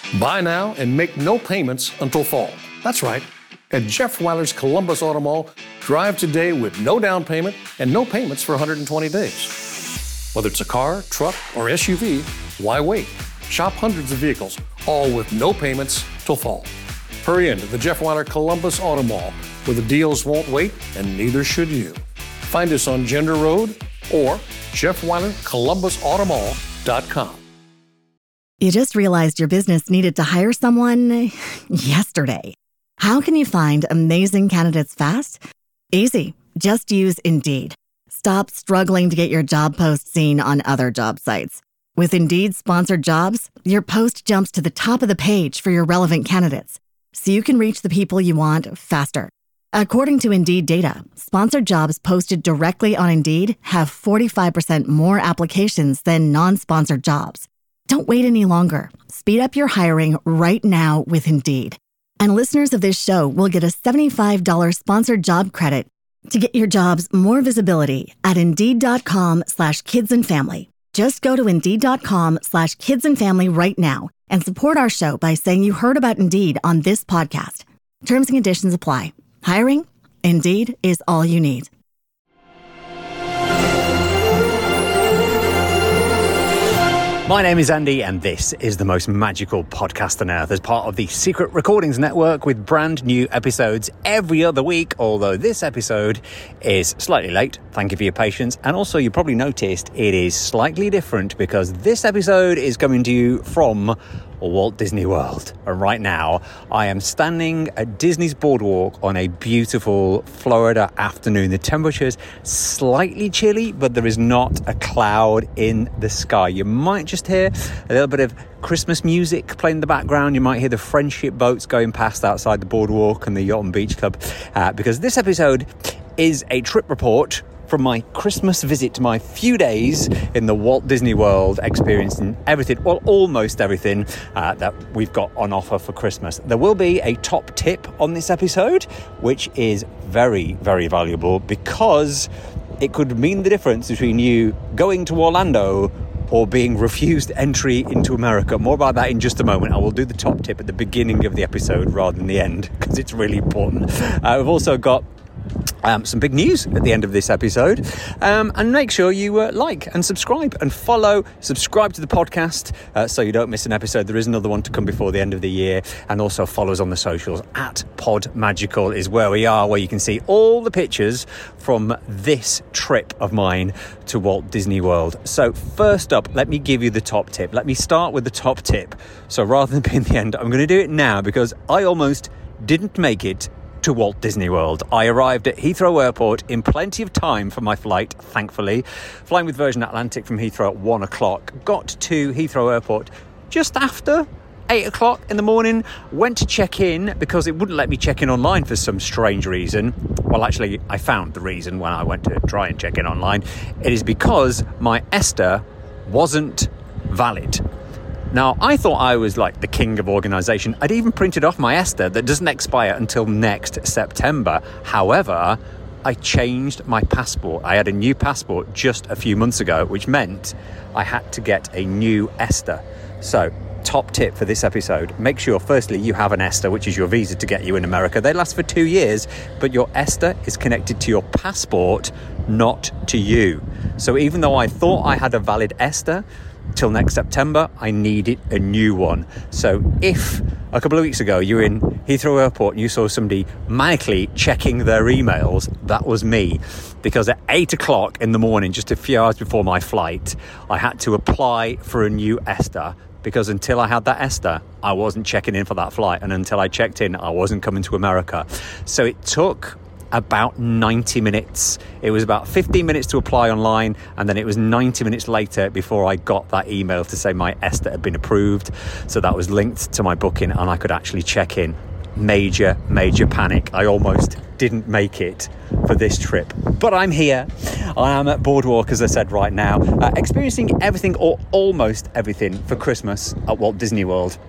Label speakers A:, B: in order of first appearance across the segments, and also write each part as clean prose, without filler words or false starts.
A: Buy now and make no payments until fall. That's right. At Jeff Weiler's Columbus Auto Mall, drive today with no down payment and no payments for 120 days. Whether it's a car, truck, or SUV, why wait? Shop hundreds of vehicles, all with no payments till fall. Hurry into the Jeff Weiler Columbus Auto Mall, where the deals won't wait and neither should you. Find us on Gender Road or JeffWeilerColumbusAutomall.com.
B: You just realized your business needed to hire someone yesterday. How can you find amazing candidates fast? Easy. Just use Indeed. Stop struggling to get your job post seen on other job sites. With Indeed sponsored jobs, your post jumps to the top of the page for your relevant candidates, so you can reach the people you want faster. According to Indeed data, sponsored jobs posted directly on Indeed have 45% more applications than non-sponsored jobs. Don't wait any longer. Speed up your hiring right now with Indeed. And listeners of this show will get a $75 sponsored job credit to get your jobs more visibility at Indeed.com/kidsandfamily. Just go to Indeed.com/kidsandfamily right now and support our show by saying you heard about Indeed on this podcast. Terms and conditions apply. Hiring? Indeed is all you need.
C: My name is Andy, and this is the most magical podcast on earth as part of the Secret Recordings Network with brand new episodes every other week, although this episode is slightly late. Thank you for your patience. And also, you probably noticed it is slightly different because this episode is coming to you from Walt Disney World. And right now, I am standing at Disney's boardwalk on a beautiful Florida afternoon. The temperature's slightly chilly, but there is not a cloud in the sky. You might just hear a little bit of Christmas music playing in the background. You might hear the friendship boats going past outside the boardwalk and the Yacht and Beach Club, because this episode is a trip report from my Christmas visit to my few days in the Walt Disney World, experiencing everything, well, almost everything that we've got on offer for Christmas. There will be a top tip on this episode, which is very, very valuable because it could mean the difference between you going to Orlando or being refused entry into America. More about that in just a moment. I will do the top tip at the beginning of the episode rather than the end because it's really important. We've also got some big news at the end of this episode, and make sure you like and subscribe and subscribe to the podcast so you don't miss an episode. There is another one to come before the end of the year, and also follow us on the socials at PodMagical is where we are, where you can see all the pictures from this trip of mine to Walt Disney World. So first up, let me give you the top tip. Let me start with the top tip. So rather than being the end, I'm going to do it now because I almost didn't make it to Walt Disney World. I arrived at Heathrow Airport in plenty of time for my flight, thankfully. Flying with Virgin Atlantic from Heathrow at 1 o'clock. Got to Heathrow Airport just after 8 o'clock in the morning. Went to check in because it wouldn't let me check in online for some strange reason. Well, actually, I found the reason when I went to try and check in online. It is because my ESTA wasn't valid. Now, I thought I was like the king of organisation. I'd even printed off my ESTA that doesn't expire until next September. However, I changed my passport. I had a new passport just a few months ago, which meant I had to get a new ESTA. So, top tip for this episode, make sure firstly you have an ESTA, which is your visa to get you in America. They last for 2 years, but your ESTA is connected to your passport, not to you. So even though I thought I had a valid ESTA till next September, I needed a new one. So if a couple of weeks ago you were in Heathrow Airport and you saw somebody manically checking their emails, that was me. Because at 8 o'clock in the morning, just a few hours before my flight, I had to apply for a new ESTA. Because until I had that ESTA, I wasn't checking in for that flight. And until I checked in, I wasn't coming to America. So it took about 90 minutes. It was about 15 minutes to apply online, and then it was 90 minutes later before I got that email to say my ESTA had been approved. So that was linked to my booking and I could actually check in. Major panic. I almost didn't make it for this trip, but I'm here. I am at Boardwalk, as I said, right now, experiencing everything or almost everything for Christmas at Walt Disney World.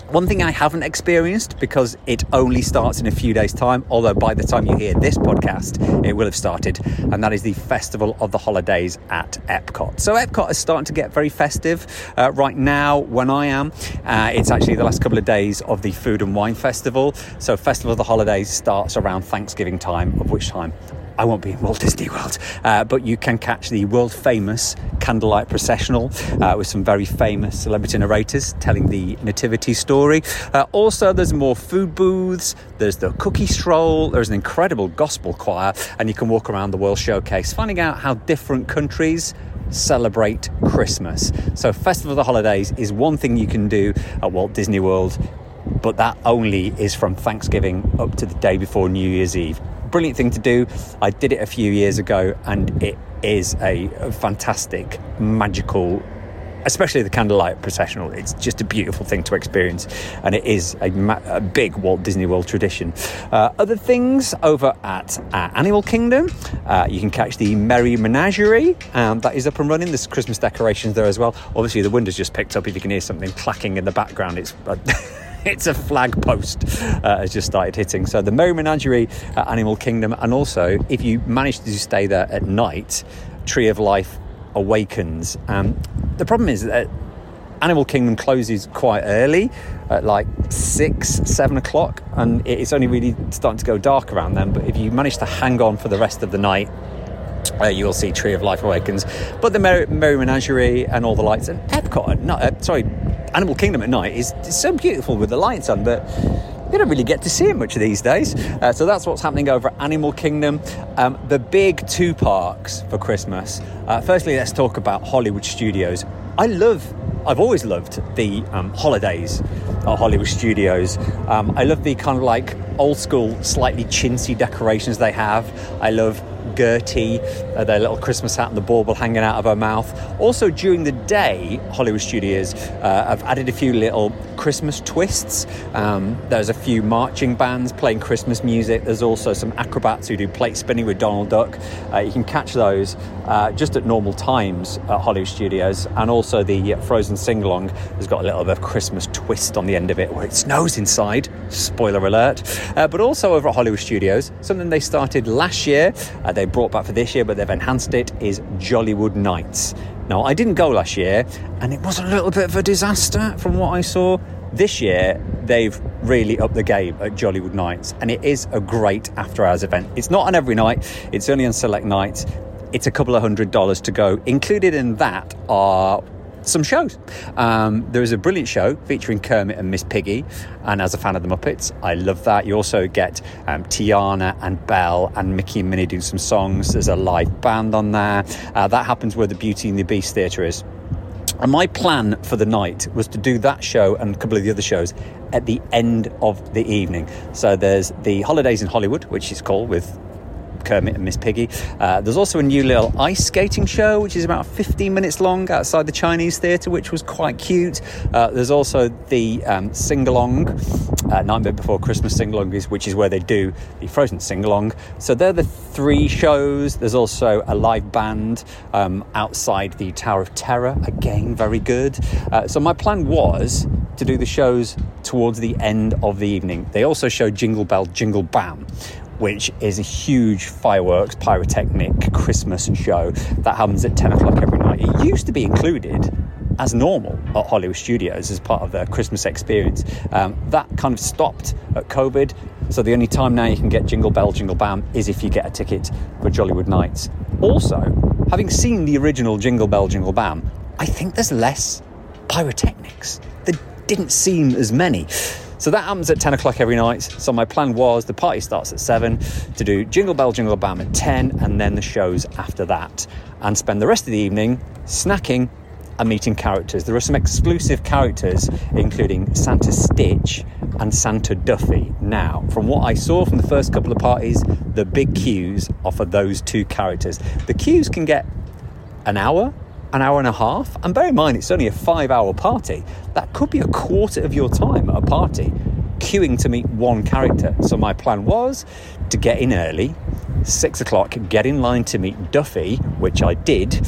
C: One thing I haven't experienced, because it only starts in a few days' time, although by the time you hear this podcast, it will have started, and that is the Festival of the Holidays at Epcot. So Epcot is starting to get very festive right now when I am. It's actually the last couple of days of the Food and Wine Festival. So Festival of the Holidays starts around Thanksgiving time, of which time I won't be in Walt Disney World, but you can catch the world famous candlelight processional with some very famous celebrity narrators telling the nativity story. Also, there's more food booths, there's the cookie stroll, there's an incredible gospel choir, and you can walk around the World Showcase, finding out how different countries celebrate Christmas. So Festival of the Holidays is one thing you can do at Walt Disney World, but that only is from Thanksgiving up to the day before New Year's Eve. Brilliant thing to do. I did it a few years ago, and it is a fantastic, magical, especially the candlelight processional. It's just a beautiful thing to experience, and it is a big Walt Disney World tradition. Other things over at Animal Kingdom, you can catch the Merry Menagerie, that is up and running. There's Christmas decorations there as well. Obviously the wind has just picked up. If you can hear something clacking in the background, it's a flag post has just started hitting. So the Merry Menagerie at Animal Kingdom, and also if you manage to stay there at night, Tree of Life Awakens. The problem is that Animal Kingdom closes quite early at like 6-7 o'clock, and it's only really starting to go dark around then. But if you manage to hang on for the rest of the night, you will see Tree of Life Awakens. But the Merry Menagerie and all the lights, and Epcot at night, Animal Kingdom at night is so beautiful with the lights on, but you don't really get to see it much these days. So that's what's happening over at Animal Kingdom. The big two parks for Christmas. Firstly, let's talk about Hollywood Studios. I've always loved the holidays at Hollywood Studios. I love the kind of like old school, slightly chintzy decorations they have. I love Gertie, their little Christmas hat and the bauble hanging out of her mouth. Also during the day, Hollywood Studios have added a few little Christmas twists. There's a few marching bands playing Christmas music. There's also some acrobats who do plate spinning with Donald Duck. You can catch those just at normal times at Hollywood Studios. And also the Frozen sing-along has got a little bit of Christmas twist on the end of it where it snows inside. Spoiler alert. But also over at Hollywood Studios, something they started last year, they brought back for this year, but they've enhanced it, is Jollywood Nights. Now, I didn't go last year, and it was a little bit of a disaster from what I saw. This year, they've really upped the game at Jollywood Nights, and it is a great after-hours event. It's not on every night, it's only on select nights. It's a couple of $100 to go. Included in that are some shows. There is a brilliant show featuring Kermit and Miss Piggy, and as a fan of the Muppets, I love that. You also get Tiana and Belle and Mickey and Minnie do some songs. There's a live band on there. That happens where the Beauty and the Beast Theatre is. And my plan for the night was to do that show and a couple of the other shows at the end of the evening. So there's the Holidays in Hollywood, which is called with Kermit and Miss Piggy. There's also a new little ice skating show, which is about 15 minutes long outside the Chinese Theatre, which was quite cute. There's also the sing-along, Nightmare Before Christmas sing-along, which is where they do the Frozen sing-along. So they're the three shows. There's also a live band outside the Tower of Terror, again very good. So my plan was to do the shows towards the end of the evening. They also show Jingle Bell Jingle Bam, which is a huge fireworks, pyrotechnic Christmas show that happens at 10 o'clock every night. It used to be included as normal at Hollywood Studios as part of their Christmas experience. That kind of stopped at COVID, so the only time now you can get Jingle Bell Jingle Bam is if you get a ticket for Jollywood Nights. Also, having seen the original Jingle Bell Jingle Bam, I think there's less pyrotechnics. There didn't seem as many. So that happens at 10 o'clock every night. So my plan was the party starts at 7 to do Jingle Bell Jingle Bam at 10 and then the shows after that, and spend the rest of the evening snacking and meeting characters. There are some exclusive characters, including Santa Stitch and Santa Duffy. Now, from what I saw from the first couple of parties, the big queues are for those two characters. The queues can get an hour and a half, and bear in mind it's only a 5-hour party. That could be a quarter of your time at a party queuing to meet one character. So my plan was to get in early, 6 o'clock, get in line to meet Duffy, which I did,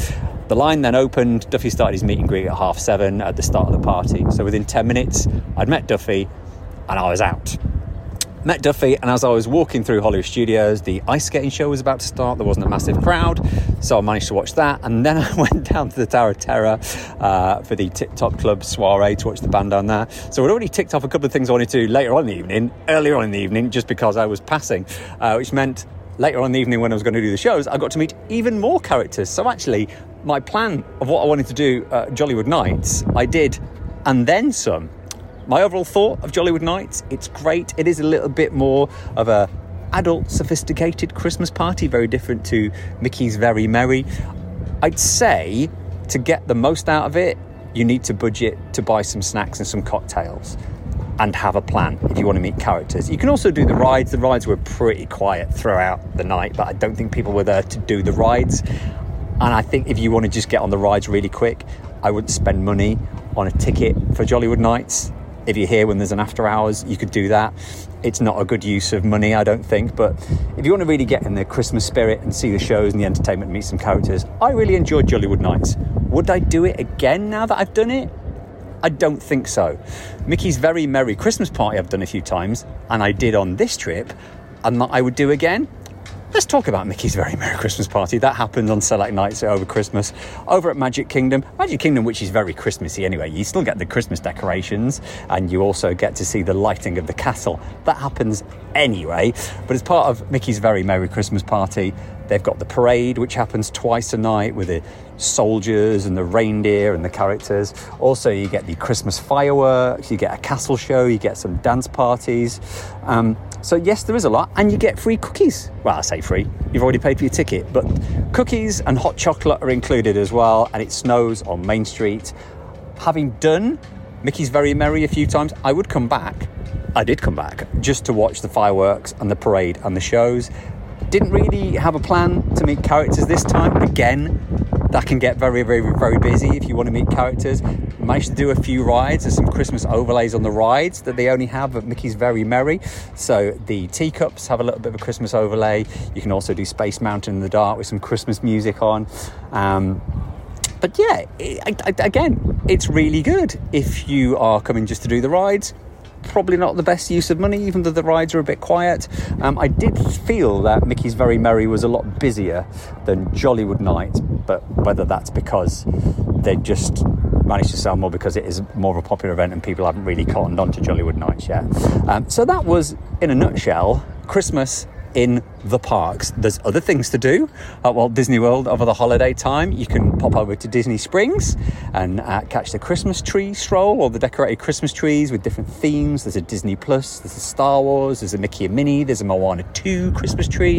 C: The line then opened. Duffy started his meet and greet at 7:30 at the start of the party. So within 10 minutes, I'd met Duffy and I was out. Met Duffy, and as I was walking through Hollywood Studios, the ice skating show was about to start. There wasn't a massive crowd, so I managed to watch that. And then I went down to the Tower of Terror for the TikTok Club soiree to watch the band down there. So I'd already ticked off a couple of things I wanted to do earlier on in the evening, just because I was passing, which meant later on in the evening when I was going to do the shows, I got to meet even more characters. So actually, my plan of what I wanted to do at Jollywood Nights, I did, and then some. My overall thought of Jollywood Nights, it's great. It is a little bit more of a adult, sophisticated Christmas party, very different to Mickey's Very Merry. I'd say to get the most out of it, you need to budget to buy some snacks and some cocktails and have a plan if you want to meet characters. You can also do the rides. The rides were pretty quiet throughout the night, but I don't think people were there to do the rides. And I think if you want to just get on the rides really quick, I wouldn't spend money on a ticket for Jollywood Nights. If you're here when there's an after hours, you could do that. It's not a good use of money, I don't think. But if you want to really get in the Christmas spirit and see the shows and the entertainment and meet some characters, I really enjoyed Jollywood Nights. Would I do it again now that I've done it? I don't think so. Mickey's Very Merry Christmas Party I've done a few times, and I did on this trip, and that I would do again. Let's talk about Mickey's Very Merry Christmas Party. That happened on select nights over Christmas, over at Magic Kingdom. Magic Kingdom, which is very Christmassy anyway. You still get the Christmas decorations, and you also get to see the lighting of the castle. That happens anyway. But as part of Mickey's Very Merry Christmas Party, they've got the parade, which happens twice a night with the soldiers and the reindeer and the characters. Also, you get the Christmas fireworks, you get a castle show, you get some dance parties. So yes, there is a lot, and you get free cookies. Well, I say free, you've already paid for your ticket, but cookies and hot chocolate are included as well, and it snows on Main Street. Having done Mickey's Very Merry a few times, I would come back. I did come back just to watch the fireworks and the parade and the shows. Didn't really have a plan to meet characters this time. Again, that can get very, very, very busy if you want to meet characters. Managed to do a few rides. There's some Christmas overlays on the rides that they only have at Mickey's Very Merry. So the teacups have a little bit of a Christmas overlay. You can also do Space Mountain in the dark with some Christmas music on. But yeah, again, it's really good. If you are coming just to do the rides, probably not the best use of money, even though the rides are a bit quiet. I did feel that Mickey's Very Merry was a lot busier than Jollywood Nights, but whether that's because they just managed to sell more because it is more of a popular event and people haven't really cottoned on to Jollywood Nights yet. So that was, in a nutshell, Christmas in the parks. There's other things to do at Walt Disney World over the holiday time. You can pop over to Disney Springs and catch the Christmas tree stroll, or the decorated Christmas trees with different themes. There's a Disney Plus, there's a Star Wars, there's a Mickey and Minnie, there's a Moana 2 Christmas tree.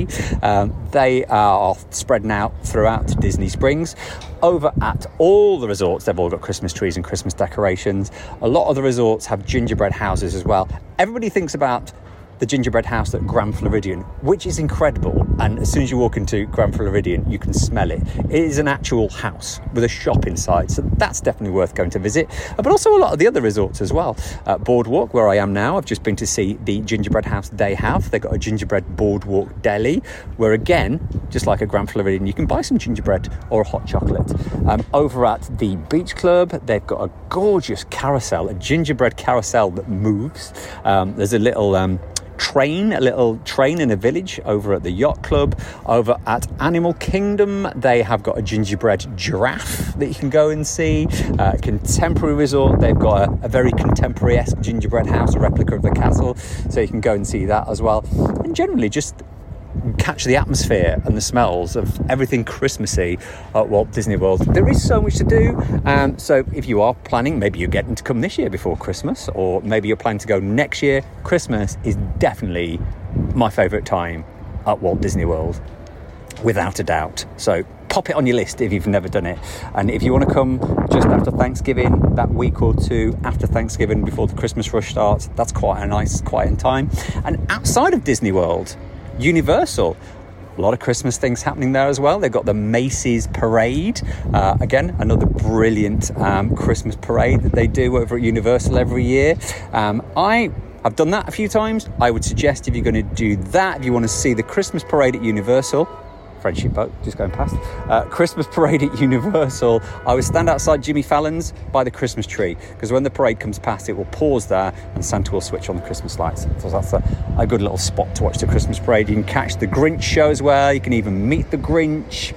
C: They are spreading out throughout Disney Springs. Over at all the resorts, they've all got Christmas trees and Christmas decorations. A lot of the resorts have gingerbread houses as well. Everybody thinks about the gingerbread house at Grand Floridian, which is incredible, and as soon as you walk into Grand Floridian you can smell it. It is an actual house with a shop inside, so that's definitely worth going to visit. But also a lot of the other resorts as well. Boardwalk, where I am now, I've just been to see the gingerbread house they have. They've got a gingerbread boardwalk deli, where again, just like a Grand Floridian, you can buy some gingerbread or a hot chocolate. Over at the Beach Club, they've got a gorgeous carousel, a gingerbread carousel that moves. There's a little train in a village over at the Yacht Club. Over at Animal Kingdom, they have got a gingerbread giraffe that you can go and see. Contemporary Resort, they've got a very contemporary-esque gingerbread house, a replica of the castle, so you can go and see that as well. And generally just catch the atmosphere and the smells of everything Christmassy at Walt Disney World. There is so much to do, so if you are planning, maybe you're getting to come this year before Christmas, or maybe you're planning to go next year, Christmas is definitely my favourite time at Walt Disney World, without a doubt. So pop it on your list if you've never done it. And if you want to come just after Thanksgiving, that week or two after Thanksgiving before the Christmas rush starts, that's quite a nice quiet time. And outside of Disney World, Universal, a lot of Christmas things happening there as well. They've got the Macy's Parade, again another brilliant Christmas parade that they do over at Universal every year. I've done that a few times. I would suggest if you're going to do that, if you want to see the Christmas parade at Universal, Friendship Boat, just going past. Christmas parade at Universal. I would stand outside Jimmy Fallon's by the Christmas tree, because when the parade comes past, it will pause there and Santa will switch on the Christmas lights. So that's a good little spot to watch the Christmas parade. You can catch the Grinch show as well. You can even meet the Grinch.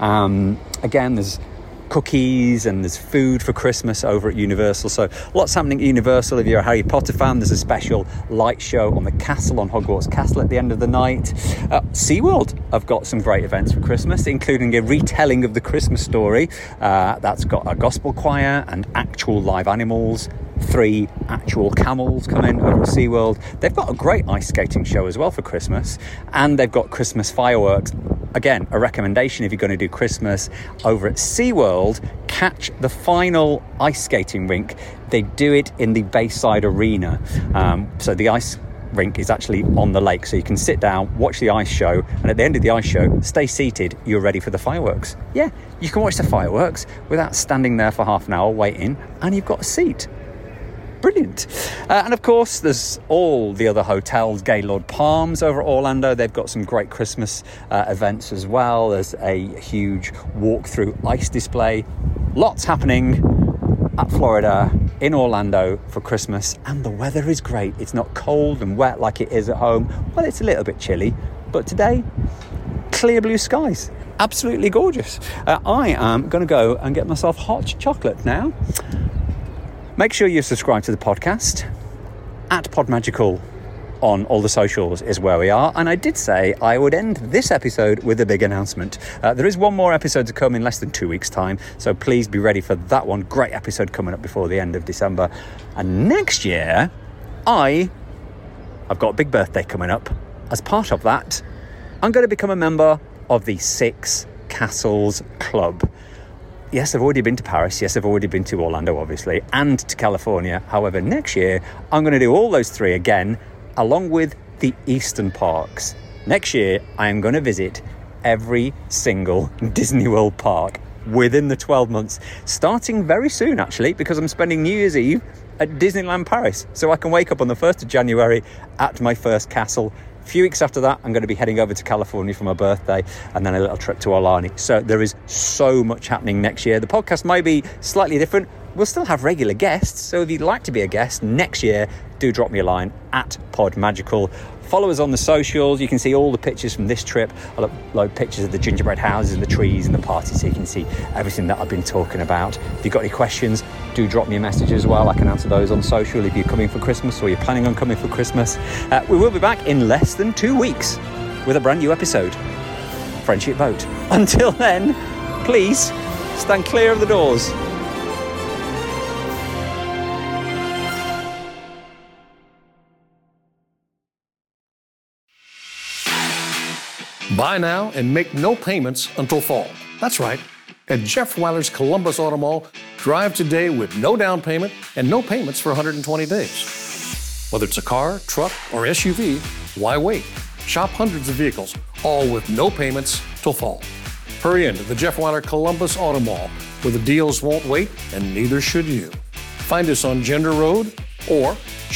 C: Again, there's cookies and there's food for Christmas over at Universal. So lots happening at Universal. If you're a Harry Potter fan, there's a special light show on the castle, on Hogwarts Castle at the end of the night. SeaWorld have got some great events for Christmas, including a retelling of the Christmas story. That's got a gospel choir and actual live animals. 3 actual camels come in over at SeaWorld. They've got a great ice skating show as well for Christmas, and they've got Christmas fireworks. Again, a recommendation if you're going to do Christmas over at SeaWorld, catch the final ice skating rink. They do it in the Bayside Arena. So the ice rink is actually on the lake, so you can sit down, watch the ice show, and at the end of the ice show, stay seated, you're ready for the fireworks. Yeah, you can watch the fireworks without standing there for half an hour waiting, and you've got a seat. Brilliant. And of course, there's all the other hotels. Gaylord Palms over at Orlando, they've got some great Christmas events as well. There's a huge walk-through ice display. Lots happening at Florida in Orlando for Christmas, and the weather is great. It's not cold and wet like it is at home. Well, it's a little bit chilly, but today, clear blue skies. Absolutely gorgeous. I am going to go and get myself hot chocolate now. Make sure you subscribe to the podcast. At Podmagical on all the socials is where we are. And I did say I would end this episode with a big announcement. There is one more episode to come in less than 2 weeks' time, so please be ready for that one. Great episode coming up before the end of December. And next year, I've got a big birthday coming up. As part of that, I'm going to become a member of the Six Castles Club. Yes, I've already been to Paris. Yes, I've already been to Orlando, obviously, and to California. However, next year, I'm going to do all those 3 again, along with the Eastern parks. Next year, I am going to visit every single Disney World park within the 12 months, starting very soon, actually, because I'm spending New Year's Eve at Disneyland Paris. So I can wake up on the 1st of January at my first castle. A few weeks after that, I'm going to be heading over to California for my birthday, and then a little trip to Aulani. So there is so much happening next year. The podcast might be slightly different. We'll still have regular guests. So if you'd like to be a guest next year, do drop me a line at Podmagical. Follow us on the socials. You can see all the pictures from this trip. I'll upload pictures of the gingerbread houses and the trees and the party, so you can see everything that I've been talking about. If you've got any questions, do drop me a message as well. I can answer those on social if you're coming for Christmas or you're planning on coming for Christmas. We will be back in less than 2 weeks with a brand new episode. Friendship Boat. Until then, please stand clear of the doors.
A: Buy now and make no payments until fall. That's right. At Jeff Weiler's Columbus Auto Mall, drive today with no down payment and no payments for 120 days. Whether it's a car, truck, or SUV, why wait? Shop hundreds of vehicles, all with no payments till fall. Hurry into the Jeff Weiler Columbus Auto Mall, where the deals won't wait and neither should you. Find us on Gender Road or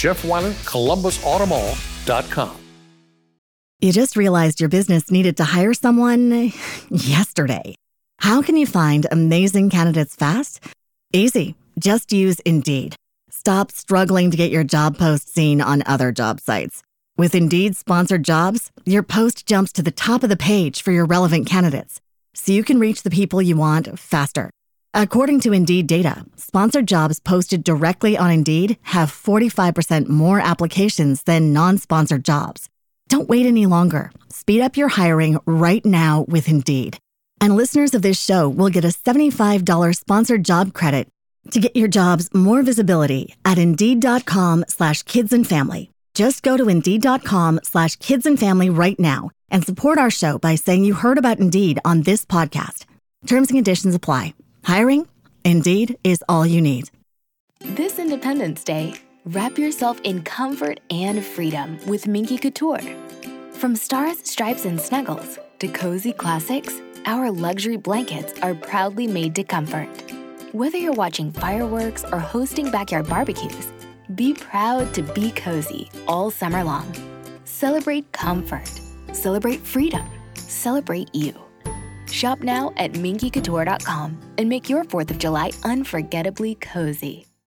A: JeffWeilerColumbusAutomall.com.
B: You just realized your business needed to hire someone yesterday. How can you find amazing candidates fast? Easy. Just use Indeed. Stop struggling to get your job post seen on other job sites. With Indeed sponsored jobs, your post jumps to the top of the page for your relevant candidates, so you can reach the people you want faster. According to Indeed data, sponsored jobs posted directly on Indeed have 45% more applications than non-sponsored jobs. Don't wait any longer. Speed up your hiring right now with Indeed. And listeners of this show will get a $75 sponsored job credit to get your jobs more visibility at Indeed.com/kidsandfamily. Just go to Indeed.com/kidsandfamily right now and support our show by saying you heard about Indeed on this podcast. Terms and conditions apply. Hiring? Indeed is all you need.
D: This Independence Day, wrap yourself in comfort and freedom with Minky Couture. From stars, stripes, and snuggles to cozy classics, our luxury blankets are proudly made to comfort. Whether you're watching fireworks or hosting backyard barbecues, be proud to be cozy all summer long. Celebrate comfort. Celebrate freedom. Celebrate you. Shop now at minkycouture.com and make your 4th of July unforgettably cozy.